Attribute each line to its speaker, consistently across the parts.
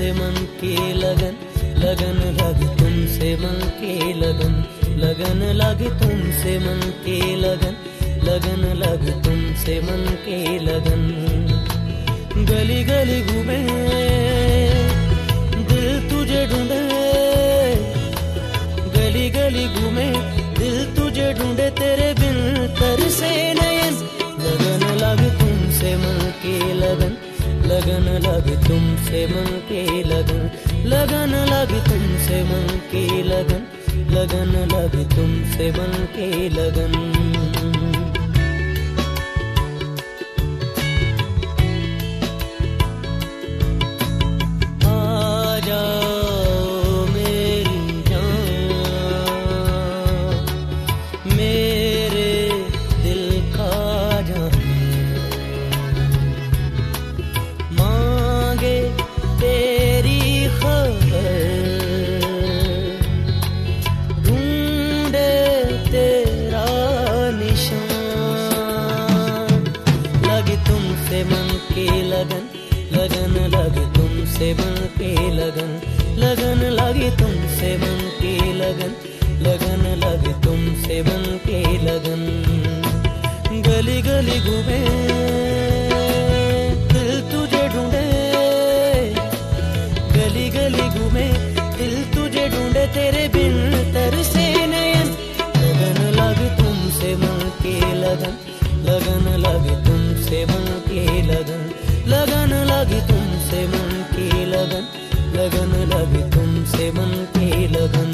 Speaker 1: तुमसे मन की लगन, लगन लगी तुमसे मन की लगन, लगन लगी तुमसे मन की लगन, लगन लगी तुमसे मन की लगन। गली गली घूमे दिल तुझे ढूंढे, गली गली घूमे दिल तुझे ढूंढे, तेरे बिन तरसे नयन। लगन लगी तुमसे मन की लगन, लगन लगी तुमसे मन की लगन, लगन लगी तुमसे मन की लगन, लगन लगी तुमसे मन की लगन। लगन लगी तुमसे मन की लगन, लगन लगी तुमसे मन की लगन, लगन लगी तुमसे मन की लगन। गली गली घूमे दिल तुझे ढूंढे, गली गली घूमे दिल तुझे ढूंढे, तेरे बिन तरसे नयन। लगन लगी तुमसे मन की लगन, लगन लगी तुमसे मन की लगन, लगन लगी तुमसे मन की लगन, लगन लगी तुमसे मन की लगन।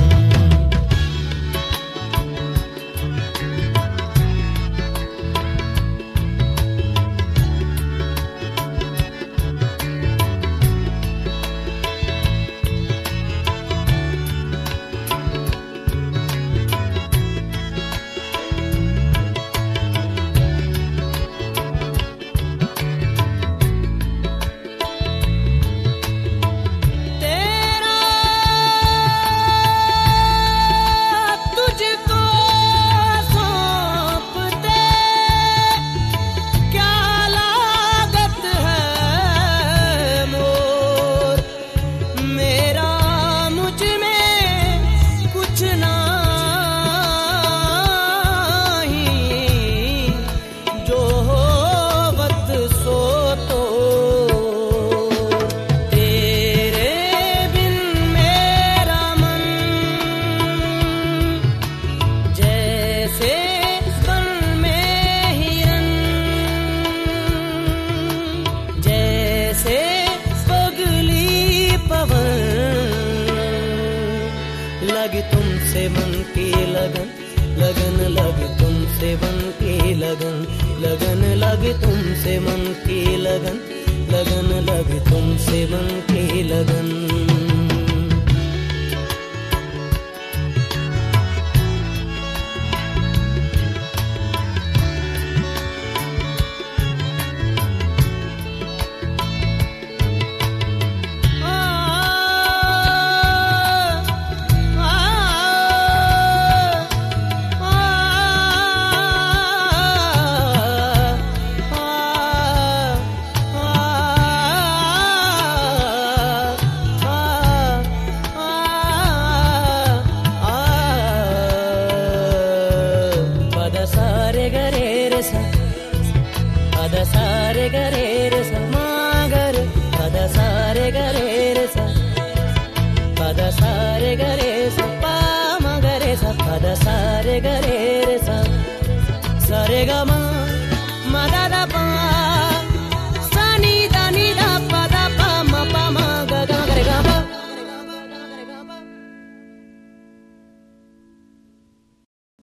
Speaker 1: लगी तुमसे मन की लगन, लगन लगी तुमसे मन की लगन, लगन लगी तुमसे मन की लगन, लगन लगी तुमसे मन की लगन। Pada sare gare re sa ma gare, pada sare gare re sa, pada sare gare sa pa ma gare sa, pada sare gare re sa, sare ga ma da da pa.